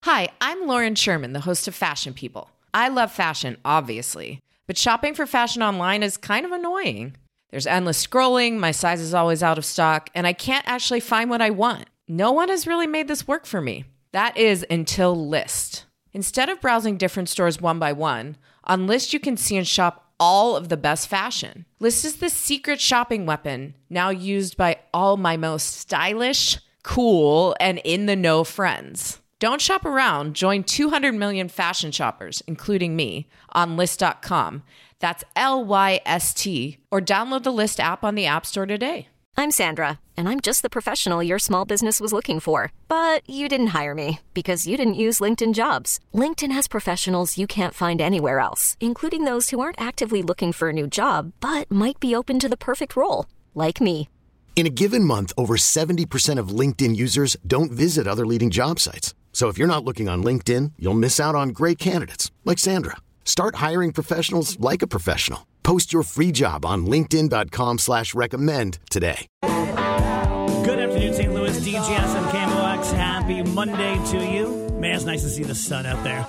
Hi, I'm Lauren Sherman, the host of Fashion People. I love fashion, obviously, but shopping for fashion online is kind of annoying. There's endless scrolling, my size is always out of stock, and I can't actually find what I want. No one has really made this work for me. That is until Lyst. Instead of browsing different stores one by one, on Lyst you can see and shop all of the best fashion. Lyst is the secret shopping weapon now used by all my most stylish, cool, and in-the-know friends. Don't shop around. Join 200 million fashion shoppers, including me, on Lyst.com. That's Lyst, or download the Lyst app on the App Store today. I'm Sandra, and I'm just the professional your small business was looking for. But you didn't hire me because you didn't use LinkedIn Jobs. LinkedIn has professionals you can't find anywhere else, including those who aren't actively looking for a new job, but might be open to the perfect role, like me. In a given month, over 70% of LinkedIn users don't visit other leading job sites. So if you're not looking on LinkedIn, you'll miss out on great candidates like Sandra. Start hiring professionals like a professional. Post your free job on linkedin.com/recommend today. Good afternoon, St. Louis. DGS and KMOX. Happy Monday to you. Man, it's nice to see the sun out there.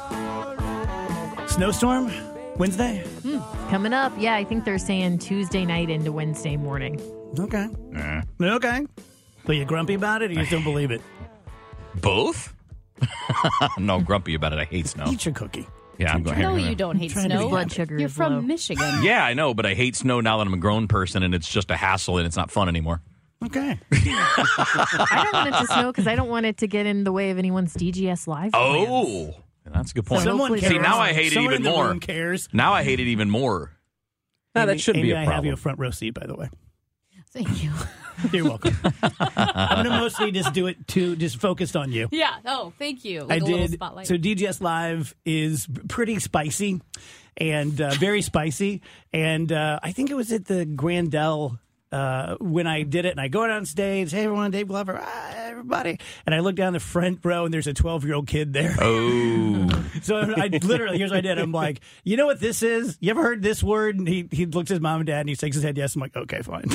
Snowstorm Wednesday? Coming up. Yeah, I think they're saying Tuesday night into Wednesday morning. Okay. Okay. But you grumpy about it or you just don't believe it? Both? No, grumpy about it. I hate snow. Eat your cookie. Yeah, I'm going No, you don't hate snow. Blood sugar You're is from low. Michigan. Yeah, I know, but I hate snow now that I'm a grown person and it's just a hassle and it's not fun anymore. Okay. I don't want it to snow because I don't want it to get in the way of anyone's DGS Live plans. Oh, that's a good point. Someone hopefully cares. See, now I hate it Someone even in the more. room cares. Now I hate it even more. No, that shouldn't Amy, be a I problem. have you a front row seat, by the way. Thank you. You're welcome. I'm going to mostly just do it just focused on you. Yeah. Oh, thank you. I Like a little did. spotlight. So DGS Live is pretty spicy and very spicy. And I think it was at the Grandel when I did it. And I go out on stage, hey, everyone, Dave Glover, everybody. And I look down the front row, and there's a 12-year-old kid there. Oh. So I literally, here's what I did. I'm like, you know what this is? You ever heard this word? And he looks at his mom and dad, and he shakes his head yes. I'm like, okay, fine.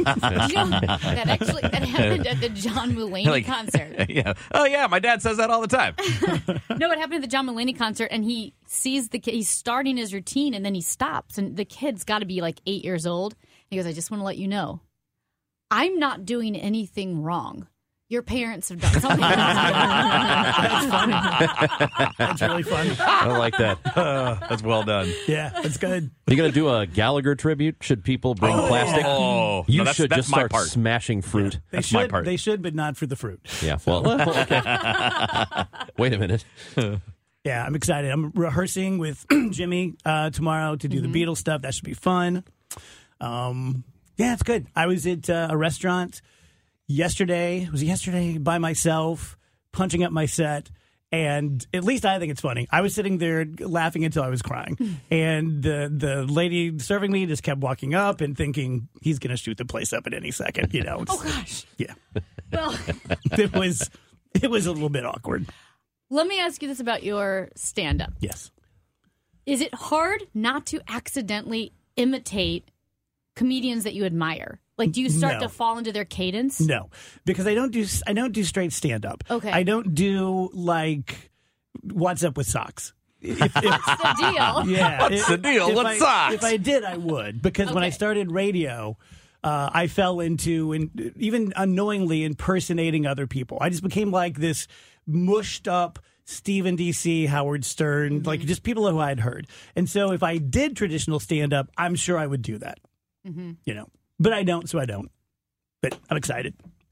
that happened at the John Mulaney concert. Yeah. Oh, yeah, my dad says that all the time. No, it happened at the John Mulaney concert, and he sees the kid. He's starting his routine, and then he stops, and the kid's got to be like 8 years old. He goes, I just want to let you know, I'm not doing anything wrong. Your parents have done something. That's funny. That's really fun. I like that. That's well done. Yeah, that's good. Are you going to do a Gallagher tribute? Should people bring plastic? Oh, You no, that's, should that's just my start part. smashing fruit. That's my part. They should, but not for the fruit. Yeah, well, okay. Wait a minute. Yeah, I'm excited. I'm rehearsing with Jimmy tomorrow to do the Beatles stuff. That should be fun. Yeah, it's good. I was at a restaurant yesterday by myself, punching up my set, and at least I think it's funny. I was sitting there laughing until I was crying, and the lady serving me just kept walking up and thinking he's going to shoot the place up at any second. You know? Oh, gosh. Yeah. Well, It was a little bit awkward. let me ask you this about your stand-up. Yes. Is it hard not to accidentally imitate comedians that you admire? Like, do you start No. to fall into their cadence? No, because I don't do straight stand up. Okay. I don't do like what's up with socks. What's the deal? Yeah. What's the deal? What socks? If I did, I would. Because when I Okay. started radio, I fell into, even unknowingly, impersonating other people. I just became like this mushed up Stephen D.C., Howard Stern, like just people who I'd heard. And so if I did traditional stand-up, I'm sure I would do that. You know. But I don't, so I don't. But I'm excited.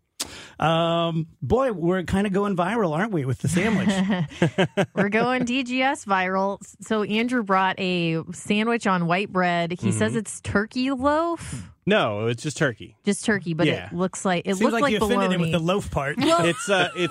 Boy, we're kind of going viral, aren't we, with the sandwich? We're going DGS viral. So Andrew brought a sandwich on white bread. He says it's turkey loaf. No, it's just turkey. Just turkey, but Yeah. it looks like Seems looked like you offended him with the bologna. loaf part. It's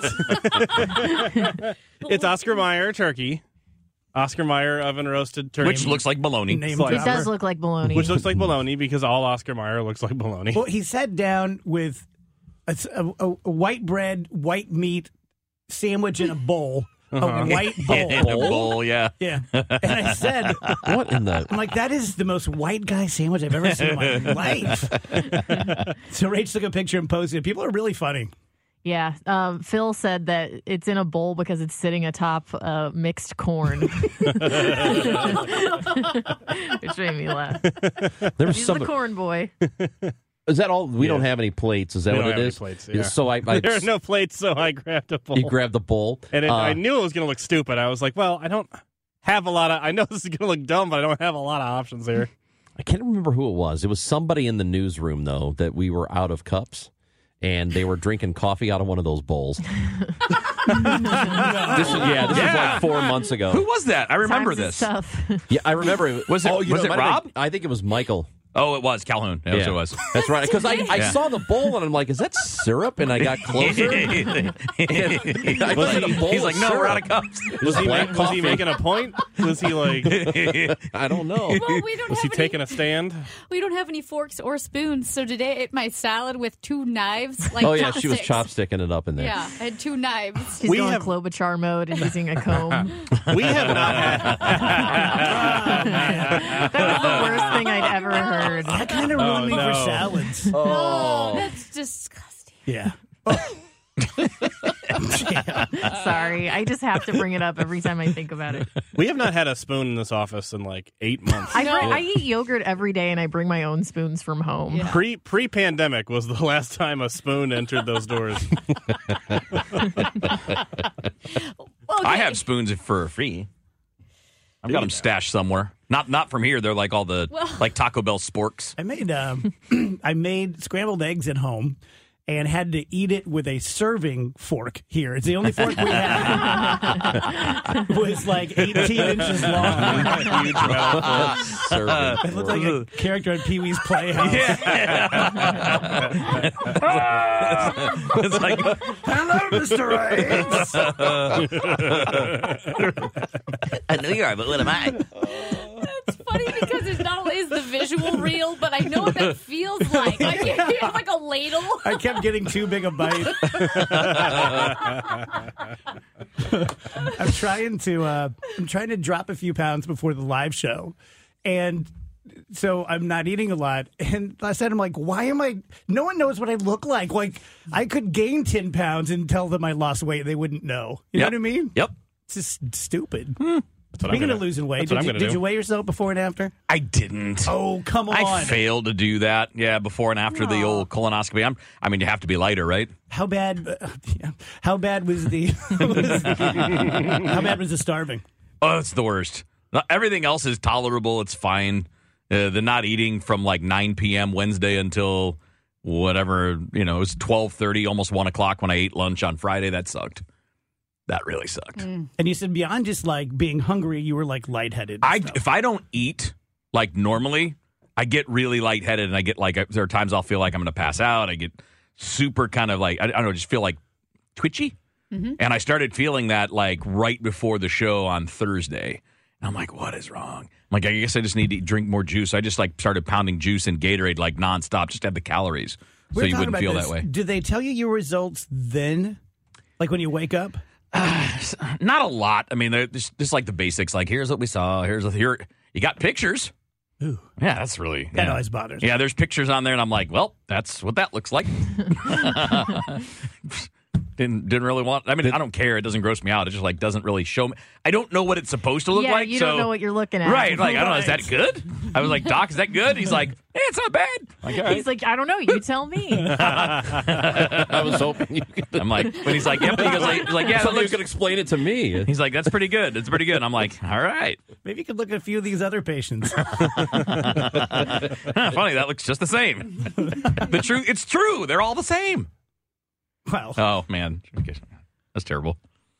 it's Oscar Mayer turkey. Oscar Mayer oven roasted turkey. Which looks like bologna. Name It dropper. does look like bologna. Which looks like bologna because all Oscar Mayer looks like bologna. Well, he sat down with a white bread, white meat sandwich in a bowl, a white bowl. In a bowl, yeah. Yeah. And I said, What in the... I'm like, that is the most white guy sandwich I've ever seen in my life. So Rach took a picture and posted it. People are really funny. Yeah. Phil said that it's in a bowl because it's sitting atop mixed corn. Which made me laugh. He's the corn boy. Is that all? We don't have any plates. Is that We what don't it have is? any plates, yeah. So there are no plates, so I grabbed a bowl. You grabbed the bowl. And I knew it was going to look stupid. I was like, well, I don't have a lot of... I know this is going to look dumb, but I don't have a lot of options here. I can't remember who it was. It was somebody in the newsroom, though, that we were out of cups, and they were drinking coffee out of one of those bowls. This was like 4 months ago. Who was that? I remember Times is this. tough. Yeah, I remember. Was it Rob? I think it was Michael. Oh, it was Calhoun. That's what it was. That's right. Because I saw the bowl, and I'm like, is that syrup? And I got closer. He's like, no, we're out of cups. Was he making a point? Was he like... I don't know. Well, we don't Was he have taking a stand? We don't have any forks or spoons, so today I ate my salad with 2 knives. Like Oh, yeah, she was chopsticks. chopsticking it up in there. Yeah, I had 2 knives. She's going Klobuchar mode and using a comb. We have not had... That was the worst thing I'd ever heard. That kind of ruined me for salads. Oh, that's disgusting. Yeah. Sorry. I just have to bring it up every time I think about it. We have not had a spoon in this office in like 8 months. I eat yogurt every day, and I bring my own spoons from home. Yeah. Pre-pandemic was the last time a spoon entered those doors. I have spoons for free. I've got them stashed somewhere. Not from here. They're like all the like Taco Bell sporks. I made scrambled eggs at home and had to eat it with a serving fork here. It's the only fork we had. It was like 18 inches long. Huge metal fork. It looked like a character in Pee-wee's Playhouse. It's like, Hello, Mr. Eggs. I know you are, but what am I? It's funny because it's not only is the visual real, but I know what that feels like. Like it's like a ladle. I kept getting too big a bite. I'm trying to drop a few pounds before the live show, and so I'm not eating a lot. And I said, I'm like, why am I? No one knows what I look like. Like I could gain 10 pounds and tell them I lost weight. They wouldn't know. You know what I mean? Yep. It's just stupid. Speaking of losing weight, did you weigh yourself before and after? I didn't. Oh, come on. I failed to do that. Yeah, before and after the old colonoscopy. I mean, you have to be lighter, right? How bad? How bad was the? How bad was the starving? Oh, it's the worst. Everything else is tolerable. It's fine. The not eating from like 9 p.m. Wednesday until whatever, it was 12:30, almost 1 o'clock when I ate lunch on Friday. That sucked. That really sucked. And you said beyond just like being hungry, you were like lightheaded. If I don't eat like normally, I get really lightheaded, and I get like there are times I'll feel like I'm going to pass out. I get super kind of like I don't know, just feel like twitchy. Mm-hmm. And I started feeling that like right before the show on Thursday. And I'm like, what is wrong? I'm like, I guess I just need to drink more juice. I just like started pounding juice and Gatorade like nonstop, just to have the calories, so you wouldn't feel that way. Did they tell you your results then, like when you wake up? Not a lot. I mean, they're just like the basics. Like, here's what we saw. Here. You got pictures. Ooh. Yeah, that's really... That always bothers me. Yeah, there's pictures on there, and I'm like, well, that's what that looks like. Didn't really want... I mean, I don't care. It doesn't gross me out. It just, like, doesn't really show me... I don't know what it's supposed to look like. You don't know what you're looking at. Right. Like, I don't know. Is that good? I was like, Doc, is that good? He's like, it's not bad. Like, all right. He's like, I don't know. You tell me. I was hoping you could... I'm like... When he's like, yep. He goes like yeah, somebody could explain it to me. He's like, that's pretty good. It's pretty good. I'm like, all right. Maybe you could look at a few of these other patients. Funny, that looks just the same. It's true. They're all the same. Well. Oh, man. That's terrible.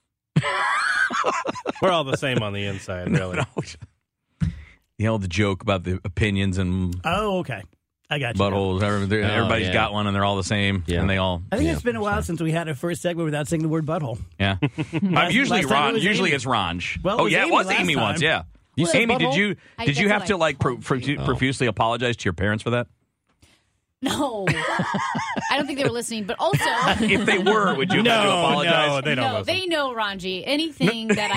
We're all the same on the inside, really. No. The joke about the opinions and oh, okay. I got you. buttholes. Everybody's got one, and they're all the same. Yeah. And they all... I think it's been a while since we had a first segment without saying the word butthole. Yeah. Usually last time it was Usually Amy. it's Ranj. Well, it was last Amy time. once, yeah. Amy, did you have to like profusely apologize to your parents for that? No. I don't think they were listening, but also... If they were, would you have to apologize? No, they don't No, listen. they know, Ranji. Anything that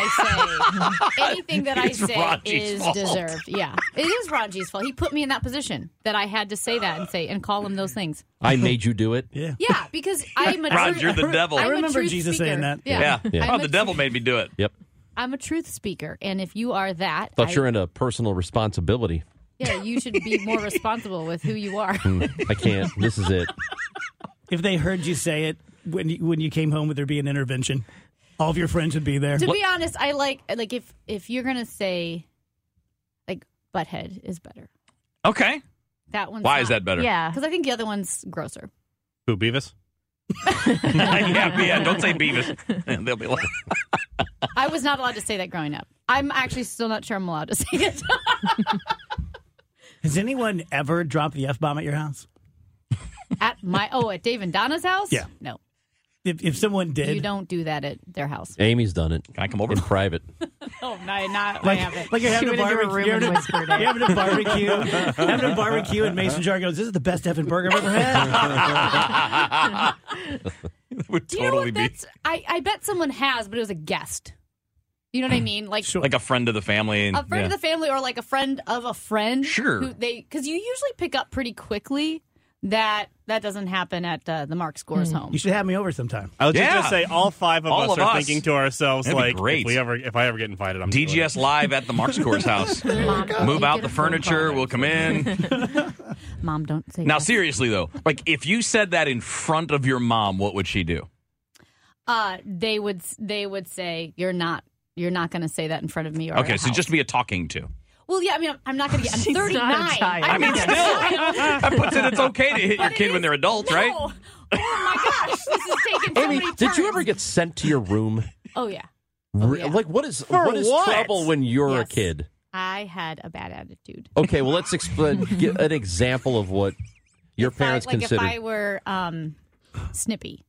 I say Ranji's is fault. deserved. Yeah, it is Ranji's fault. He put me in that position that I had to say that and call him those things. I made you do it. Yeah. Yeah, because I'm a Ron, you're the devil. I I'm a remember truth Jesus speaker. saying that. Yeah. Yeah. I'm Oh, a the devil made me do it. Yep. I'm a truth speaker, and if you are that, Thought you're into personal responsibility. yeah, you should be more responsible with who you are. I can't. This is it. If they heard you say it when you came home, would there be an intervention? All of your friends would be there. To be honest, I like if you're gonna say like butthead is better. Okay. That one's Why is that better? Yeah. Because I think the other one's grosser. Who, Beavis? yeah, don't say Beavis. They'll be like, I was not allowed to say that growing up. I'm actually still not sure I'm allowed to say it. Has anyone ever dropped the F-bomb at your house? At Dave and Donna's house? Yeah. No. If someone did. You don't do that at their house. Amy's done it. Can I come over? In private. Oh, no, I haven't. Like you're having a She went into her barbecue. room and whispered it. You're having a barbecue. Having a barbecue, and Mason Jar goes, "This is the best effing burger I've ever had." Would You know totally what? be I bet someone has, but it was a guest. You know what I mean? Like Sure. like a friend of the family. a friend of the family or like a friend of a friend. Sure. Because you usually pick up pretty quickly that doesn't happen at the Mark Scores home. You should have me over sometime. I would Yeah. just say all five of All us of are us. thinking to ourselves, That'd be like, great. if I ever get invited, I'm doing it. DGS live at the Mark Scores house. Mom, Move you out get the a phone furniture. call. We'll come in. Mom, don't say Now, that. seriously though, like if you said that in front of your mom, what would she do? They would say you're not going to say that in front of me. Or Okay, at so house. just be a talking to. Well, yeah. I mean, I'm not going to get. I'm She's not a 39. child. I mean, still, that puts it. It's okay to hit your kid when they're adults, right? Oh my gosh, this is taking so Amy, many did you turns. ever get sent to your room? Oh yeah. Re- yeah. Like, what is what? trouble when you're a Yes. kid? I had a bad attitude. Okay, well, let's explain. Get an example of what your parents If considered. I were snippy.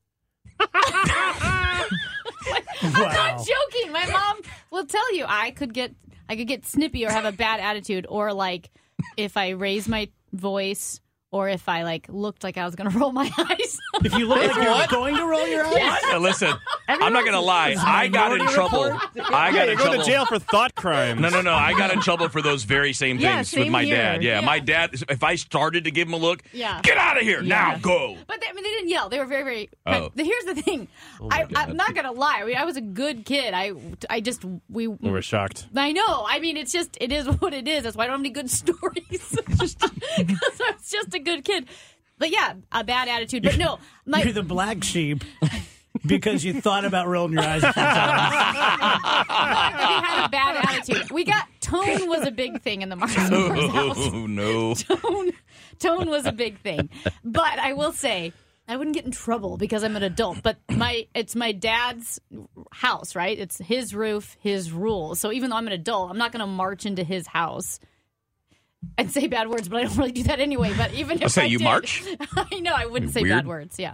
I'm Wow. not joking. My mom will tell you I could get snippy or have a bad attitude, or like if I raise my voice, or if I like looked like I was going to roll my eyes. If you look like you're going to roll your eyes, Now, listen, I'm not gonna lie. I got in trouble. I got You're in going trouble. to jail for thought crimes. No. I got in trouble for those very same Yeah, things with same my here. dad. Yeah, Yeah. my dad. If I started to give him a look, Yeah. get out of here now, go. But they didn't yell. They were very, very. Oh. But here's the thing. I'm not gonna lie. I mean, I was a good kid. We were shocked. I know. I mean, it is what it is. That's why I don't have any good stories. Because I was just a good kid. But yeah, a bad attitude. But no, you're the black sheep because you thought about rolling your eyes a few times. we had a bad attitude. Tone was a big thing in the Mark Scores house. Oh no. Tone was a big thing. But I will say, I wouldn't get in trouble because I'm an adult. But it's my dad's house, right? It's his roof, his rules. So even though I'm an adult, I'm not going to march into his house and say bad words. But I don't really do that anyway. But even if So I you did, march? I know I wouldn't say Weird. bad words. Yeah.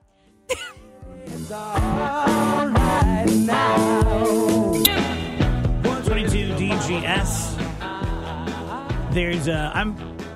122 DGS. I'm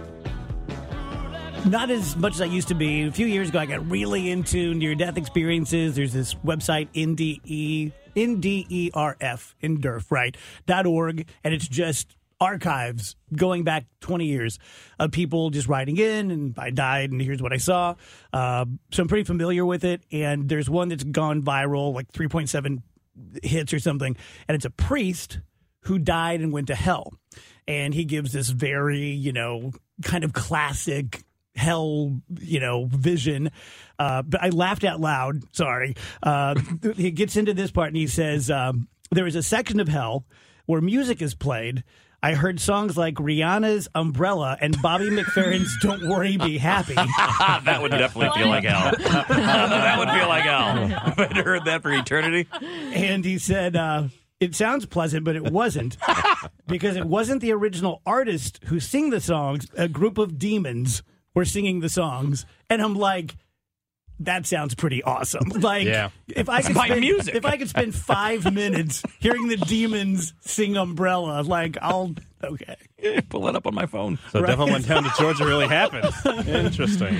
not as much as I used to be. A few years ago, I got really into near-death experiences. There's this website, NDERF, NDERF, right, .org, and it's just archives going back 20 years of people just writing in, and I died, and here's what I saw. So I'm pretty familiar with it, and there's one that's gone viral, like 3.7 hits or something, and it's a priest who died and went to hell. And he gives this very, kind of classic hell, vision. But I laughed out loud. Sorry. He gets into this part and he says, there is a section of hell where music is played. I heard songs like Rihanna's Umbrella and Bobby McFerrin's Don't Worry, Be Happy. That would definitely feel like hell. That would feel like hell. If I'd heard that for eternity. And he said, it sounds pleasant, but it wasn't. Because it wasn't the original artist who sing the songs. A group of demons were singing the songs. And I'm like, that sounds pretty awesome. Like, Yeah. if I could My spend, music. if I could spend 5 minutes hearing the Demons sing Umbrella, like, okay. Pull that up on my phone. So Devil went down to Georgia really happened. Interesting.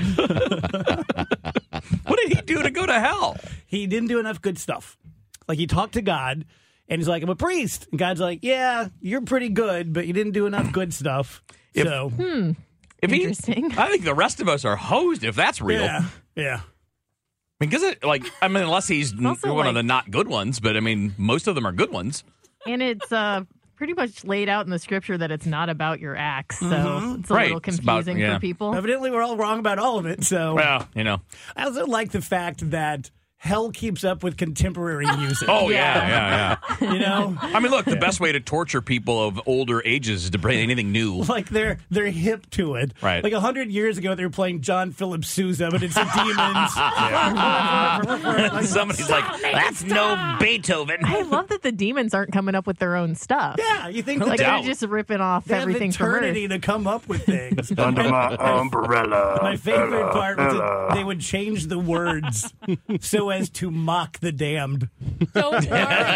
What did he do to go to hell? He didn't do enough good stuff. Like, he talked to God, and he's like, I'm a priest. And God's like, yeah, you're pretty good, but you didn't do enough good stuff. If- So, Interesting. I think the rest of us are hosed if that's real. yeah. Because unless he's Also, one of like- the not good ones, but I mean, most of them are good ones. And it's pretty much laid out in the scripture that it's not about your acts. So it's a Right. little It's about- confusing yeah. for people. Evidently, we're all wrong about all of it. So, Well, I also like the fact that hell keeps up with contemporary music. Oh, yeah. You know? I mean, look, the best way to torture people of older ages is to bring anything new. Like they're hip to it. Right. Like 100 years ago, they were playing John Philip Sousa, but it's the Demons. Somebody's like, that's no Beethoven. I love that the Demons aren't coming up with their own stuff. Yeah, you think Like that they're just ripping off they have everything from Earth. eternity to come up with things. Under my umbrella. My favorite part was that they would change the words so as to mock the damned. Don't worry, be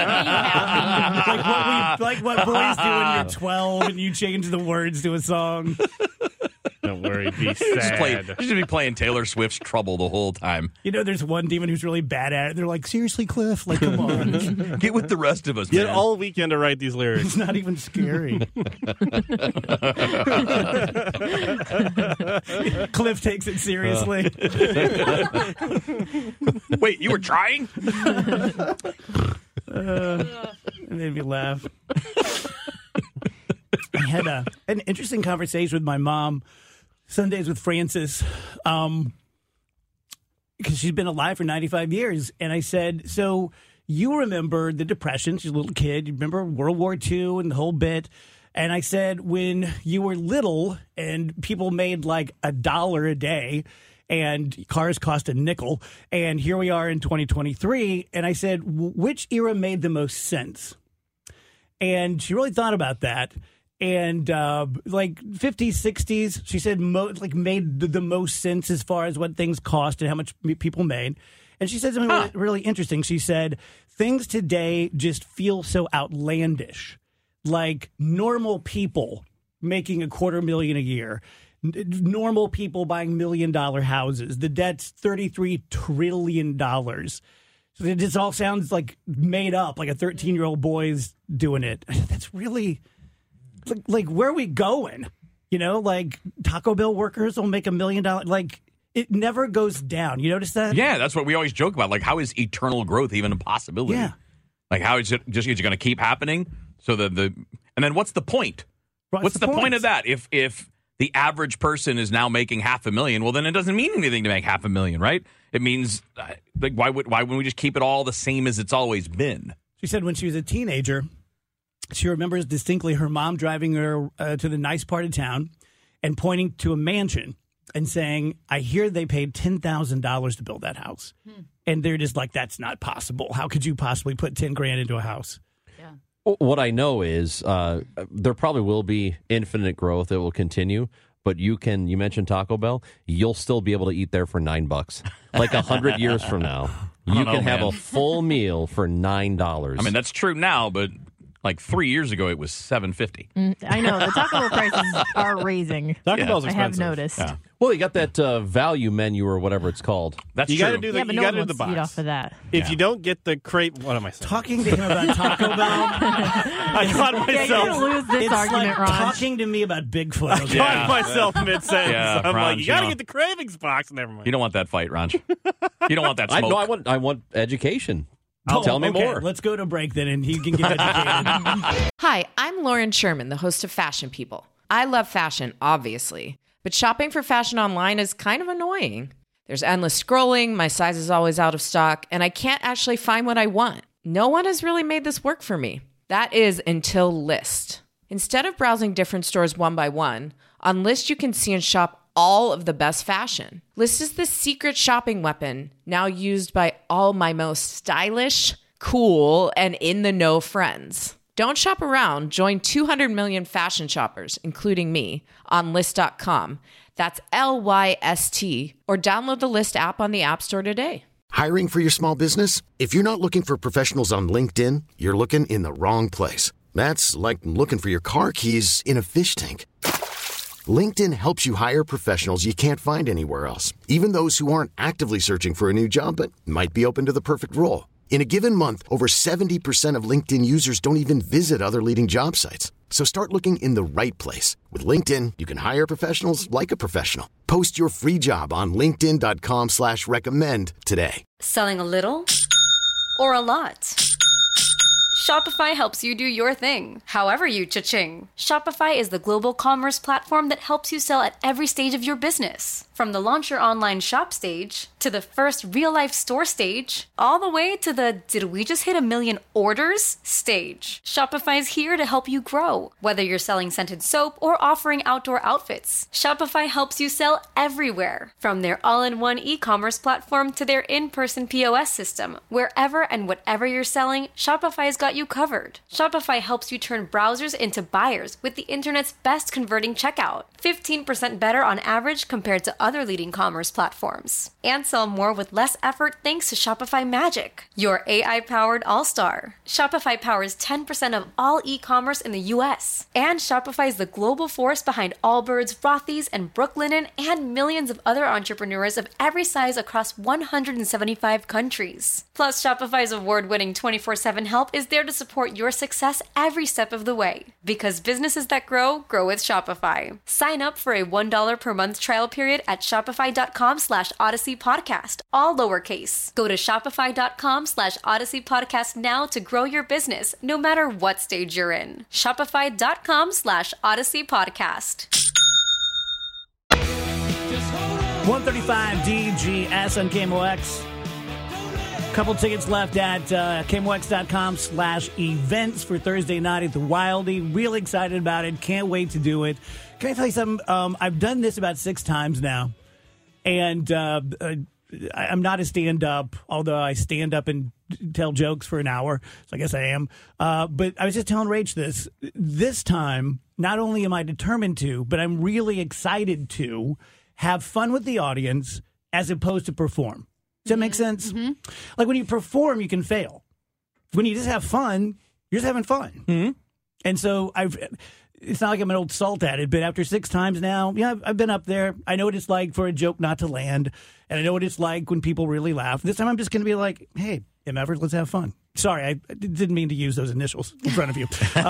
happy. Like what boys do when you're 12 and you change the words to a song. Don't worry, be Just sad. be playing Taylor Swift's Trouble the whole time. You know, there's one demon who's really bad at it. They're like, seriously, Cliff? Like, come on. Get with the rest of us, You man. had all weekend to write these lyrics. It's not even scary. Cliff takes it seriously. Wait, you were trying? It made me laugh. I had an interesting conversation with my mom Sundays with Frances because she's been alive for 95 years. And I said, so you remember the Depression. She's a little kid. You remember World War II and the whole bit. And I said, when you were little and people made like $1 a day and cars cost a nickel, and here we are in 2023. And I said, which era made the most sense? And she really thought about that. And like 50s, 60s, she said made the most sense as far as what things cost and how much people made. And she said something really interesting. She said, things today just feel so outlandish. Like normal people making $250,000 a year, normal people buying $1 million houses. The debt's $33 trillion. So it just all sounds like made up, like a 13-year-old boy's doing it. That's really like where are we going? You know, like Taco Bell workers will make $1 million. Like it never goes down. You notice that? Yeah, that's what we always joke about. Like, how is eternal growth even a possibility? Yeah. Like, how is it just going to keep happening? So and then what's the point? What's the point of that? If the average person is now making $500,000, well, then it doesn't mean anything to make $500,000, right? It means like why wouldn't we just keep it all the same as it's always been? She said when she was a teenager, she remembers distinctly her mom driving her to the nice part of town and pointing to a mansion and saying, I hear they paid $10,000 to build that house. And they're just like, that's not possible. How could you possibly put $10,000 into a house? What I know is there probably will be infinite growth that will continue, but you mentioned Taco Bell, you'll still be able to eat there for $9. Like 100 years from now, you can have a full meal for $9. I mean, that's true now, but like 3 years ago, it was $7.50. I know. The Taco Bell prices are raising. Taco Bell's I expensive. have noticed. Yeah. Well, you got that value menu or whatever it's called. That's You true. got to do the Yeah, but you no got one to do the wants to eat box. off of that. If you don't get the crate, what am I saying? Talking to him about Taco Bell, I caught Yeah, you're myself. going to lose this it's argument, like Ron. talking to me about Bigfoot. okay? Caught myself mid sentence. Yeah, I'm Ron, like, you got to you know. get the cravings box. Never mind. You don't want that fight, Ron. You don't want that smoke. I want education. Oh, Tell me okay, more. Let's go to break then, and he can get educated. Hi, I'm Lauren Sherman, the host of Fashion People. I love fashion, obviously, but shopping for fashion online is kind of annoying. There's endless scrolling, my size is always out of stock, and I can't actually find what I want. No one has really made this work for me. That is until Lyst. Instead of browsing different stores one by one, on Lyst you can see and shop all of the best fashion. Lyst is the secret shopping weapon now used by all my most stylish, cool, and in-the-know friends. Don't shop around. Join 200 million fashion shoppers, including me, on Lyst.com. That's LYST. Or download the Lyst app on the App Store today. Hiring for your small business? If you're not looking for professionals on LinkedIn, you're looking in the wrong place. That's like looking for your car keys in a fish tank. LinkedIn helps you hire professionals you can't find anywhere else, even those who aren't actively searching for a new job but might be open to the perfect role. In a given month, over 70% of LinkedIn users don't even visit other leading job sites. So start looking in the right place. With LinkedIn, you can hire professionals like a professional. Post your free job on linkedin.com/recommend today. Selling a little or a lot? Shopify helps you do your thing, however you cha-ching. Shopify is the global commerce platform that helps you sell at every stage of your business. From the launch your online shop stage, to the first real-life store stage, all the way to the did we just hit 1 million orders stage. Shopify's here to help you grow. Whether you're selling scented soap or offering outdoor outfits, Shopify helps you sell everywhere. From their all-in-one e-commerce platform to their in-person POS system, wherever and whatever you're selling, Shopify's got you covered. Shopify helps you turn browsers into buyers with the internet's best converting checkout. 15% better on average compared to other leading commerce platforms. And sell more with less effort thanks to Shopify Magic, your AI-powered all-star. Shopify powers 10% of all e-commerce in the U.S. And Shopify is the global force behind Allbirds, Rothy's, and Brooklinen, and millions of other entrepreneurs of every size across 175 countries. Plus, Shopify's award-winning 24/7 help is there to support your success every step of the way. Because businesses that grow, grow with Shopify. Sign up for a $1 per month trial period at shopify.com/Odyssey Podcast, all lowercase. Go to shopify.com/Odyssey Podcast now to grow your business, no matter what stage you're in. Shopify.com/Odyssey Podcast. 135 DGS on KMOX. Couple tickets left at KMOX.com/events for Thursday night at the Wildie. Really excited about it. Can't wait to do it. Can I tell you something? I've done this about 6 times now. And I'm not a stand-up, although I stand up and tell jokes for an hour. So I guess I am. But I was just telling Rach this. This time, not only am I determined to, but I'm really excited to have fun with the audience as opposed to perform. Does that make sense? Mm-hmm. Like when you perform, you can fail. When you just have fun, you're just having fun. Mm-hmm. And so it's not like I'm an old salt at it, but after 6 times now, yeah, I've been up there. I know what it's like for a joke not to land, and I know what it's like when people really laugh. This time I'm just going to be like, hey, M. Everett, let's have fun. Sorry, I didn't mean to use those initials in front of you.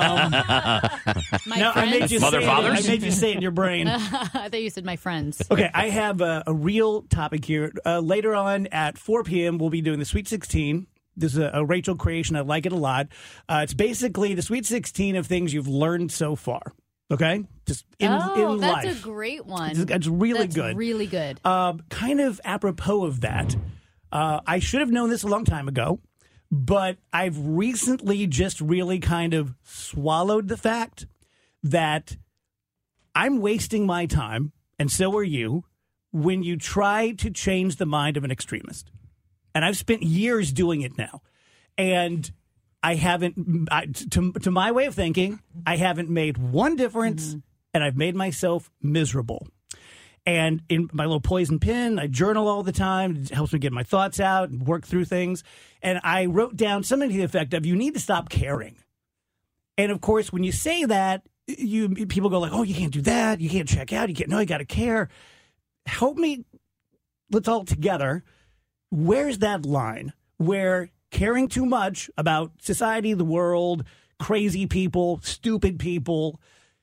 I made you say I made you say it in your brain. I thought you said my friends. Okay, I have a real topic here. Later on at 4 p.m., we'll be doing the Sweet 16. This is a Rachel creation. I like it a lot. It's basically the Sweet 16 of things you've learned so far. Okay? Just in life. That's a great one. It's really good. That's really good. Kind of apropos of that, I should have known this a long time ago, but I've recently just really kind of swallowed the fact that I'm wasting my time, and so are you, when you try to change the mind of an extremist. And I've spent years doing it now. And I haven't, to my way of thinking, I haven't made one difference, and I've made myself miserable. And in my little poison pen, I journal all the time. It helps me get my thoughts out and work through things. And I wrote down something to the effect of, you need to stop caring. And of course, when you say that, people go like, oh, you can't do that. You can't check out. You got to care. Help me. Let's all together. Where's that line where caring too much about society, the world, crazy people, stupid people,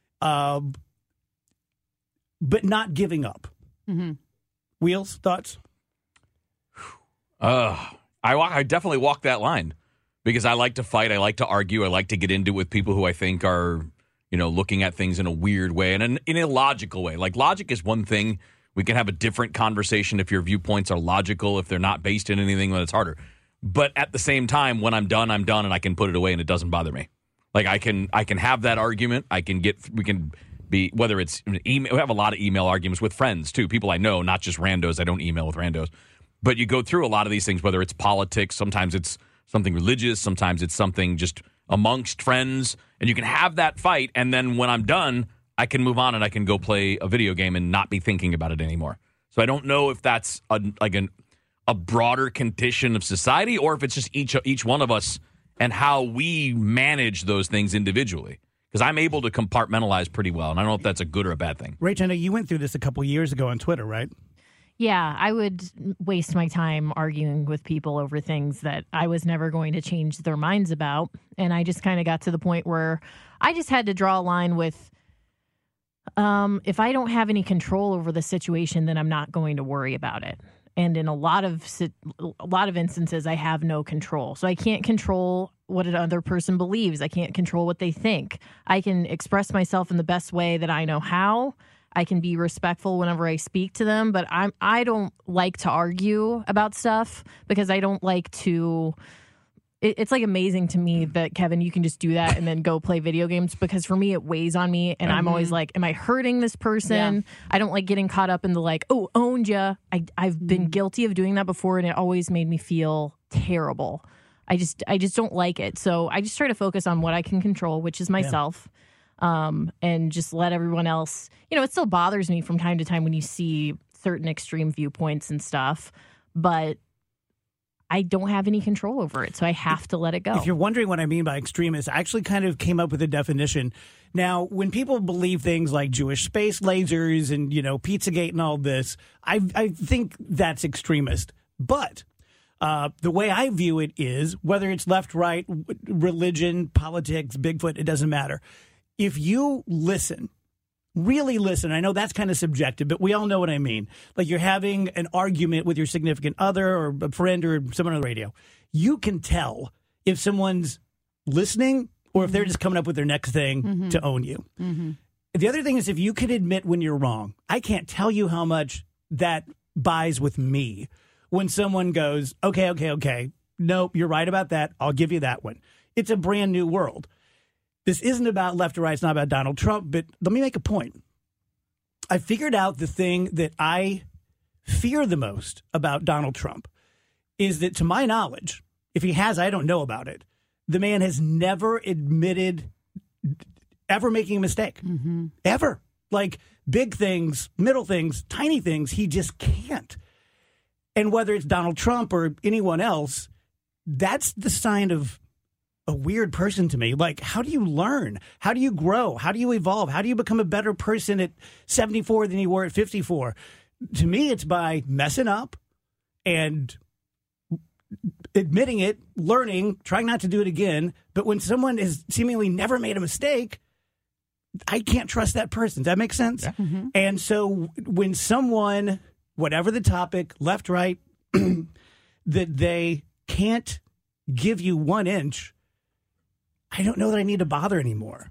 but not giving up? Mm-hmm. Wheels, thoughts? I definitely walk that line because I like to fight. I like to argue. I like to get into it with people who I think are, looking at things in a weird way and in a logical way. Like logic is one thing. We can have a different conversation if your viewpoints are logical. If they're not based in anything, then it's harder. But at the same time, when I'm done, and I can put it away and it doesn't bother me. Like I can have that argument. We can be, whether it's email. We have a lot of email arguments with friends too, people I know, not just randos. I don't email with randos. But you go through a lot of these things, whether it's politics, sometimes it's something religious, sometimes it's something just amongst friends, and you can have that fight, and then when I'm done, I can move on and I can go play a video game and not be thinking about it anymore. So I don't know if that's a broader condition of society or if it's just each one of us and how we manage those things individually. Because I'm able to compartmentalize pretty well, and I don't know if that's a good or a bad thing. Rach, I know you went through this a couple years ago on Twitter, right? Yeah, I would waste my time arguing with people over things that I was never going to change their minds about. And I just kind of got to the point where I just had to draw a line with, if I don't have any control over the situation, then I'm not going to worry about it. And in a lot of instances, I have no control. So I can't control what another person believes. I can't control what they think. I can express myself in the best way that I know how. I can be respectful whenever I speak to them, but I don't like to argue about stuff because I don't like to. It's like amazing to me that, Kevin, you can just do that and then go play video games, because for me it weighs on me, and I'm always like, am I hurting this person? Yeah. I don't like getting caught up in the like, oh, owned ya. I've been guilty of doing that before, and it always made me feel terrible. I just don't like it. So I just try to focus on what I can control, which is myself. And just let everyone else, it still bothers me from time to time when you see certain extreme viewpoints and stuff, but I don't have any control over it, so I have to let it go. If you're wondering what I mean by extremist, I actually kind of came up with a definition. Now, when people believe things like Jewish space lasers and, Pizzagate and all this, I think that's extremist. But the way I view it is, whether it's left, right, religion, politics, Bigfoot, it doesn't matter. If you listen, really listen, I know that's kind of subjective, but we all know what I mean. Like you're having an argument with your significant other or a friend or someone on the radio. You can tell if someone's listening or if they're just coming up with their next thing to own you. Mm-hmm. The other thing is, if you can admit when you're wrong, I can't tell you how much that buys with me when someone goes, okay, nope, you're right about that. I'll give you that one. It's a brand new world. This isn't about left or right. It's not about Donald Trump. But let me make a point. I figured out the thing that I fear the most about Donald Trump is that, to my knowledge, if he has, I don't know about it, the man has never admitted ever making a mistake. Mm-hmm. Ever. Like big things, middle things, tiny things, he just can't. And whether it's Donald Trump or anyone else, that's the sign of a weird person to me. Like, how do you learn? How do you grow? How do you evolve? How do you become a better person at 74 than you were at 54? To me, it's by messing up and admitting it, learning, trying not to do it again. But when someone has seemingly never made a mistake, I can't trust that person. Does that make sense? Yeah. Mm-hmm. And so when someone, whatever the topic, left, right, that they can't give you 1 inch, I don't know that I need to bother anymore.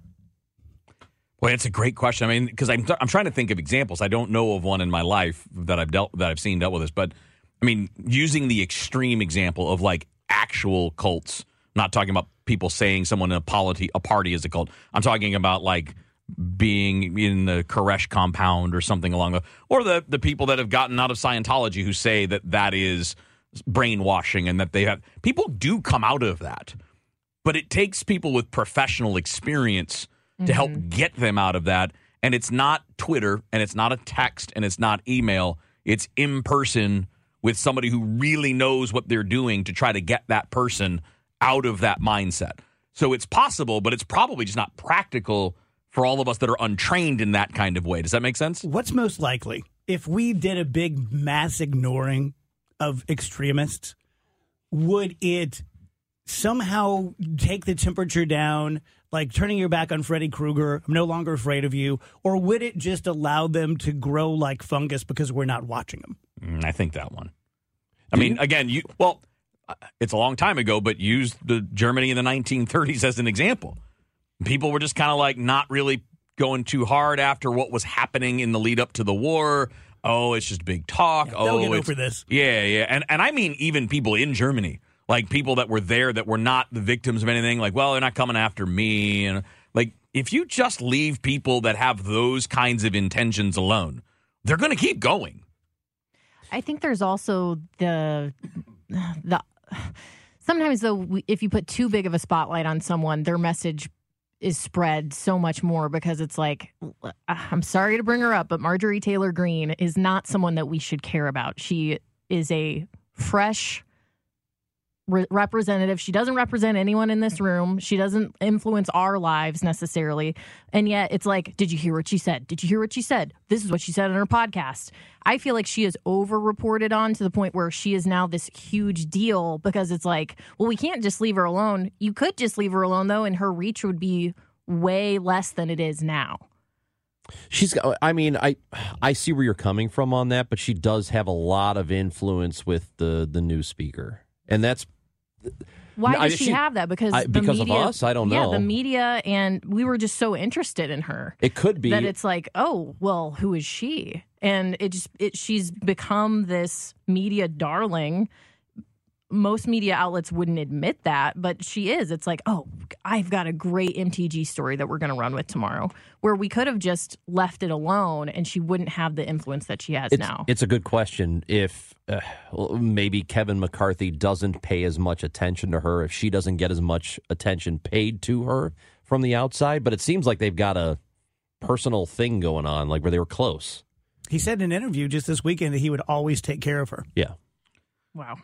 Well, it's a great question. I mean, because I'm trying to think of examples. I don't know of one in my life that I've seen dealt with this. But I mean, using the extreme example of like actual cults, not talking about people saying someone in a party is a cult. I'm talking about like being in the Koresh compound or something along or the people that have gotten out of Scientology who say that is brainwashing and that they have people do come out of that. But it takes people with professional experience to help get them out of that. And it's not Twitter, and it's not a text, and it's not email. It's in person with somebody who really knows what they're doing to try to get that person out of that mindset. So it's possible, but it's probably just not practical for all of us that are untrained in that kind of way. Does that make sense? What's most likely? If we did a big mass ignoring of extremists, would it somehow take the temperature down, like turning your back on Freddy Krueger, I'm no longer afraid of you, or would it just allow them to grow like fungus because we're not watching them? I think that one. I mean, again, it's a long time ago, but use the Germany in the 1930s as an example. People were just kind of like not really going too hard after what was happening in the lead up to the war. Oh, it's just big talk. Yeah, they'll get over this. Yeah. And I mean even people in Germany. Like people that were there that were not the victims of anything, like, well, they're not coming after me. And like, if you just leave people that have those kinds of intentions alone, they're going to keep going. I think there's also Sometimes, though, if you put too big of a spotlight on someone, their message is spread so much more because it's like, I'm sorry to bring her up, but Marjorie Taylor Greene is not someone that we should care about. She is a fresh representative. She doesn't represent anyone in this room. She doesn't influence our lives necessarily. And yet it's like, did you hear what she said? Did you hear what she said? This is what she said on her podcast. I feel like she is over-reported on to the point where she is now this huge deal because it's like, well, we can't just leave her alone. You could just leave her alone, though, and her reach would be way less than it is now. I see where you're coming from on that, but she does have a lot of influence with the new speaker. And that's... Why does she have that? Because the because media, of us? I don't know. Yeah, the media, and we were just so interested in her. It could be. That it's like, oh, well, who is she? And she's become this media darling. Most media outlets wouldn't admit that, but she is. It's like, oh, I've got a great MTG story that we're going to run with tomorrow, where we could have just left it alone and she wouldn't have the influence that she has now. It's a good question. If maybe Kevin McCarthy doesn't pay as much attention to her, if she doesn't get as much attention paid to her from the outside, but it seems like they've got a personal thing going on, like where they were close. He said in an interview just this weekend that he would always take care of her. Yeah. Wow.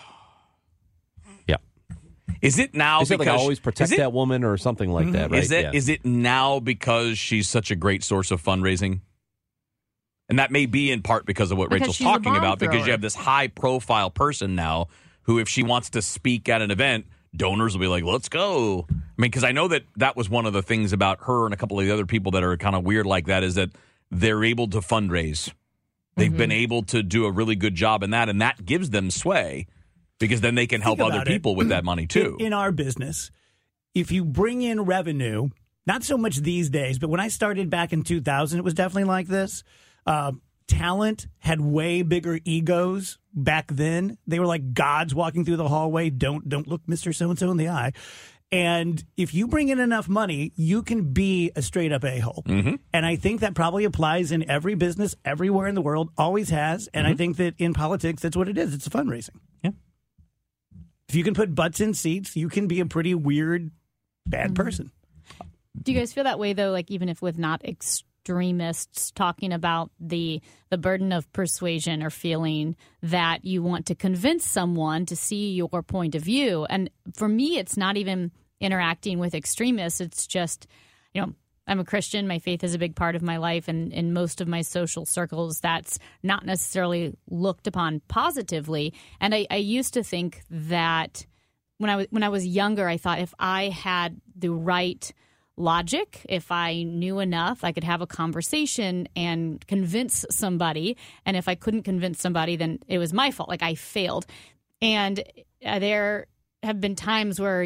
Yeah. Is it now because I always protect that woman or something like that, right? Is it now because she's such a great source of fundraising? And that may be in part because of what Rachel's talking about, because you have this high-profile person now who, if she wants to speak at an event, donors will be like, let's go. I mean, because I know that was one of the things about her and a couple of the other people that are kind of weird like that, is that they're able to fundraise. They've been able to do a really good job in that, and that gives them sway. Because then they can help other people with that money, too. In our business, if you bring in revenue, not so much these days, but when I started back in 2000, it was definitely like this. Talent had way bigger egos back then. They were like gods walking through the hallway. Don't look Mr. So-and-so in the eye. And if you bring in enough money, you can be a straight-up a-hole. Mm-hmm. And I think that probably applies in every business, everywhere in the world, always has. And I think that in politics, that's what it is. It's fundraising. Yeah. If you can put butts in seats, you can be a pretty weird, bad person. Do you guys feel that way, though, like even if with not extremists talking about the burden of persuasion or feeling that you want to convince someone to see your point of view? And for me, it's not even interacting with extremists. It's just, I'm a Christian. My faith is a big part of my life. And in most of my social circles, that's not necessarily looked upon positively. And I used to think that when I was younger, I thought if I had the right logic, if I knew enough, I could have a conversation and convince somebody. And if I couldn't convince somebody, then it was my fault. Like I failed. And there have been times where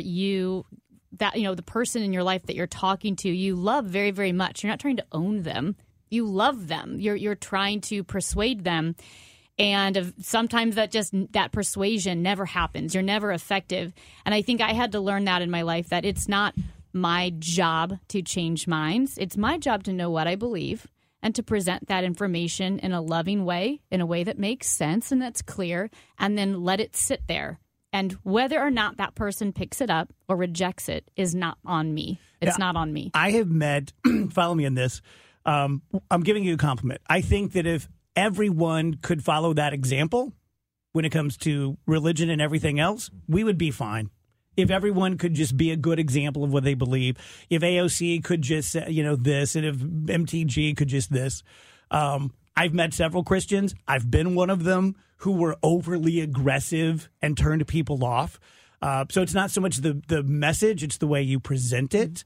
the person in your life that you're talking to, you love very, very much. You're not trying to own them. You love them. You're trying to persuade them. And sometimes that persuasion never happens. You're never effective. And I think I had to learn that in my life, that it's not my job to change minds. It's my job to know what I believe and to present that information in a loving way, in a way that makes sense and that's clear, and then let it sit there. And whether or not that person picks it up or rejects it is not on me. It's not on me. I have met, follow me in this, I'm giving you a compliment. I think that if everyone could follow that example when it comes to religion and everything else, we would be fine. If everyone could just be a good example of what they believe, if AOC could just, this, and if MTG could just this. I've met several Christians. I've been one of them who were overly aggressive and turned people off. So it's not so much the message, it's the way you present it.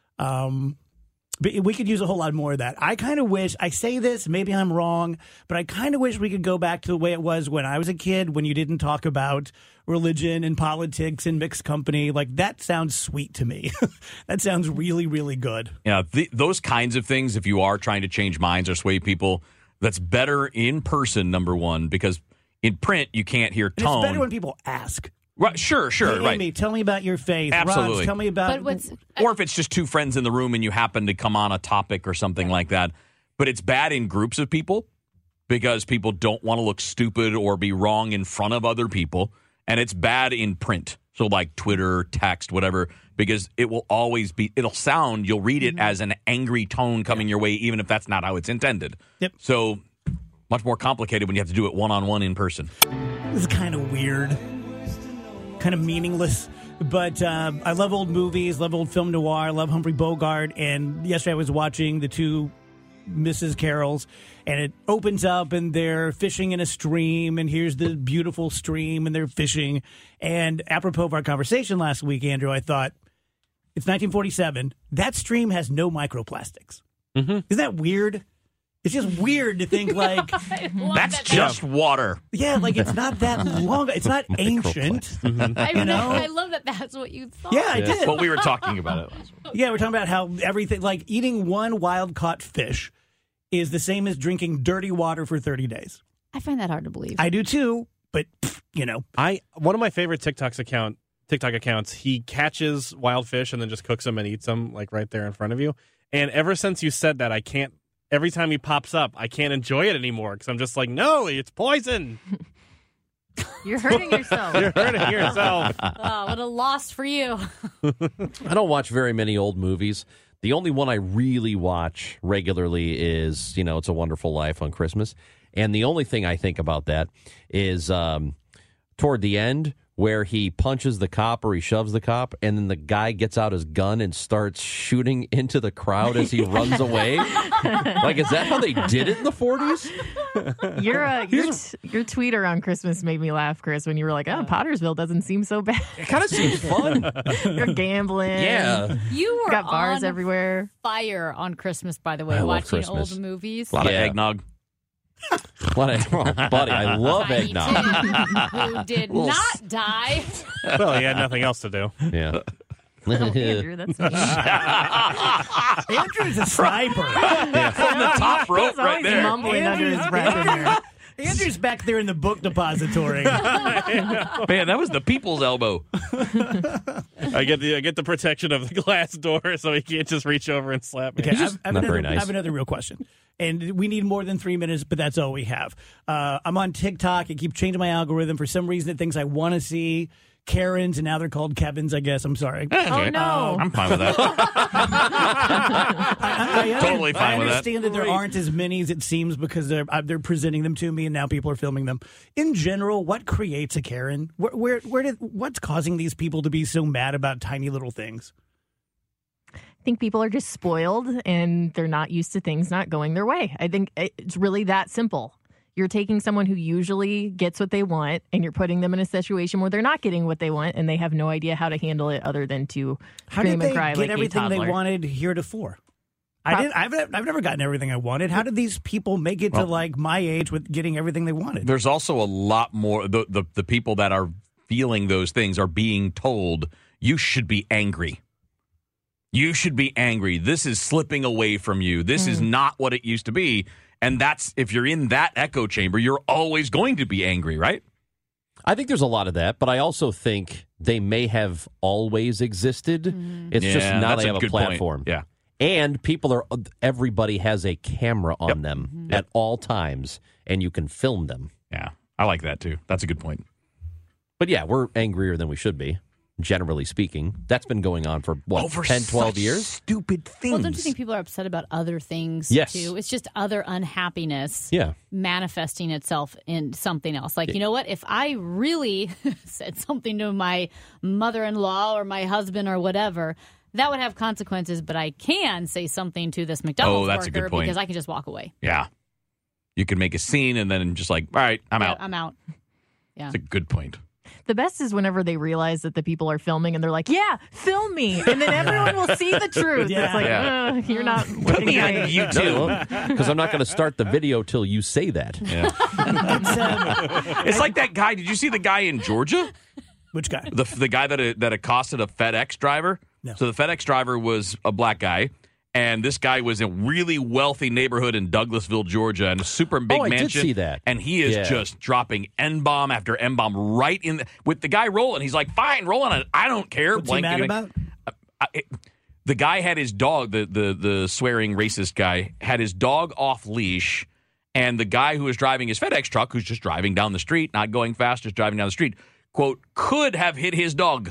But we could use a whole lot more of that. I kind of wish, I say this, maybe I'm wrong, but I kind of wish we could go back to the way it was when I was a kid, when you didn't talk about religion and politics and mixed company. Like, that sounds sweet to me. That sounds really, really good. Yeah, those kinds of things, if you are trying to change minds or sway people, that's better in person, number one, because in print, you can't hear tone. It's better when people ask. Right, sure, hey, right. Amy, tell me about your faith. Absolutely. Rob, tell me about... Or if it's just two friends in the room and you happen to come on a topic or something like that. But it's bad in groups of people because people don't want to look stupid or be wrong in front of other people. And it's bad in print. So like Twitter, text, whatever, because it will always be, you'll read it as an angry tone coming your way, even if that's not how it's intended. Yep. So much more complicated when you have to do it one-on-one in person. This is kind of weird, kind of meaningless. But I love old movies, love old film noir, love Humphrey Bogart. And yesterday I was watching the two Mrs. Carols, and it opens up and they're fishing in a stream, and here's the beautiful stream, and they're fishing. And apropos of our conversation last week, Andrew, I thought, it's 1947. That stream has no microplastics. Mm-hmm. Isn't that weird? It's just weird to think like that's just water. Yeah, like it's not that long. It's not ancient. Mm-hmm. I love that that's what you thought. Yeah, I did. Well, we were talking about it last week. Yeah, we're talking about how everything, like eating one wild caught fish is the same as drinking dirty water for 30 days. I find that hard to believe. I do too, but one of my favorite TikTok accounts, he catches wild fish and then just cooks them and eats them like right there in front of you. And ever since you said that, every time he pops up, I can't enjoy it anymore because I'm just like, no, it's poison. You're hurting yourself. You're hurting yourself. Oh, what a loss for you. I don't watch very many old movies. The only one I really watch regularly is, It's a Wonderful Life on Christmas. And the only thing I think about that is toward the end, where he punches the cop or he shoves the cop, and then the guy gets out his gun and starts shooting into the crowd as he runs away. Like, is that how they did it in the 40s? Your tweet around Christmas made me laugh, Chris, when you were like, Pottersville doesn't seem so bad. It kind of seems fun. You're gambling. Yeah. You were got bars on everywhere. Fire on Christmas, by the way, watching old movies. A lot of eggnog. Buddy, I love eggnog. Who did not die. Well, he had nothing else to do. Yeah. Andrew, that's me. Andrew's a sniper. From the top rope He's right always there. mumbling under his breath. Andrew's back there in the book depository. Man, that was the people's elbow. I get the protection of the glass door, so he can't just reach over and slap me. Okay, I nice. have another real question. And we need more than 3 minutes, but that's all we have. I'm on TikTok. I keep changing my algorithm. For some reason, it thinks I want to see Karens, and now they're called Kevins, I guess. I'm sorry. Oh, no. I'm fine with that. Totally fine with that. I understand that there aren't as many as it seems because they're presenting them to me, and now people are filming them. In general, what creates a Karen? What's causing these people to be so mad about tiny little things? I think people are just spoiled and they're not used to things not going their way. I think it's really that simple. You're taking someone who usually gets what they want and you're putting them in a situation where they're not getting what they want and they have no idea how to handle it other than to scream and cry like a toddler. How did they get everything they wanted heretofore? I've never gotten everything I wanted. How did these people make it to like my age with getting everything they wanted? There's also a lot more. The people that are feeling those things are being told, you should be angry. You should be angry. This is slipping away from you. This is not what it used to be. And that's, if you're in that echo chamber, you're always going to be angry, right? I think there's a lot of that, but I also think they may have always existed. It's just now they have a platform. Point. Yeah. And everybody has a camera on them at all times, and you can film them. Yeah, I like that too. That's a good point. But yeah, we're angrier than we should be. Generally speaking, that's been going on for, over 10, 12 years? Stupid things. Well, don't you think people are upset about other things, yes. too? It's just other unhappiness manifesting itself in something else. Like, you know what? If I really said something to my mother-in-law or my husband or whatever, that would have consequences, but I can say something to this McDonald's that's a worker good point. because I can just walk away. Yeah. You can make a scene and then just like, all right, I'm out. I'm out. Yeah. That's a good point. The best is whenever they realize that the people are filming and they're like, yeah, film me. And then everyone will see the truth. It's like, you're not looking me on great. YouTube. Because I'm not going to start the video till you say that. Yeah. It's like that guy. Did you see the guy in Georgia? Which guy? The guy that accosted a FedEx driver? No. So the FedEx driver was a black guy. And this guy was in a really wealthy neighborhood in Douglasville, Georgia, and a super big mansion. I did see that. And he is just dropping N-bomb after N-bomb right in with the guy rolling. He's like, fine, roll on it. I don't care. What's he mad about? The guy had his dog, the swearing racist guy, had his dog off leash, and the guy who was driving his FedEx truck, who's just driving down the street, not going fast, just driving down the street, quote, could have hit his dog.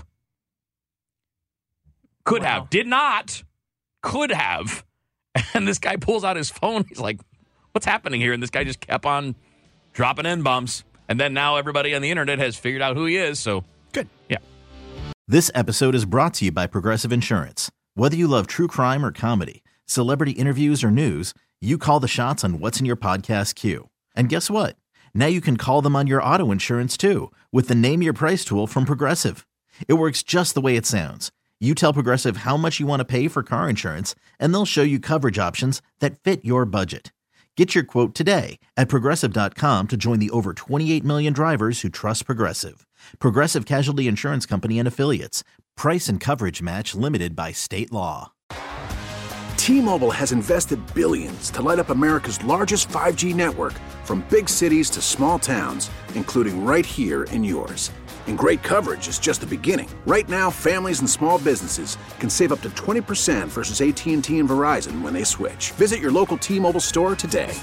Could have. Did not. Could have. And this guy pulls out his phone. He's like, what's happening here? And this guy just kept on dropping N-bombs. And then now everybody on the internet has figured out who he is. So good. Yeah. This episode is brought to you by Progressive Insurance. Whether you love true crime or comedy, celebrity interviews or news, you call the shots on what's in your podcast queue. And guess what? Now you can call them on your auto insurance too with the Name Your Price tool from Progressive. It works just the way it sounds. You tell Progressive how much you want to pay for car insurance, and they'll show you coverage options that fit your budget. Get your quote today at Progressive.com to join the over 28 million drivers who trust Progressive. Progressive Casualty Insurance Company and Affiliates. Price and coverage match limited by state law. T-Mobile has invested billions to light up America's largest 5G network, from big cities to small towns, including right here in yours. And great coverage is just the beginning. Right now, families and small businesses can save up to 20% versus AT&T and Verizon when they switch. Visit your local T-Mobile store today.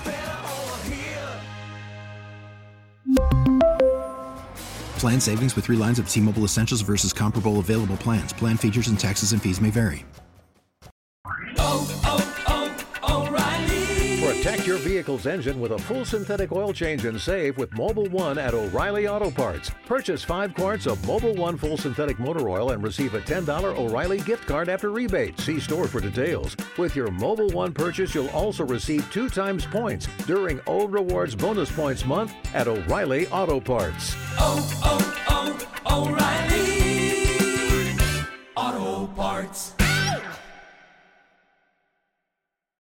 Plan savings with 3 lines of T-Mobile Essentials versus comparable available plans. Plan features and taxes and fees may vary. Protect your vehicle's engine with a full synthetic oil change and save with Mobil 1 at O'Reilly Auto Parts. Purchase 5 quarts of Mobil 1 full synthetic motor oil and receive a $10 O'Reilly gift card after rebate. See store for details. With your Mobil 1 purchase, you'll also receive 2 times points during O Rewards Bonus Points Month at O'Reilly Auto Parts. O'Reilly Auto Parts.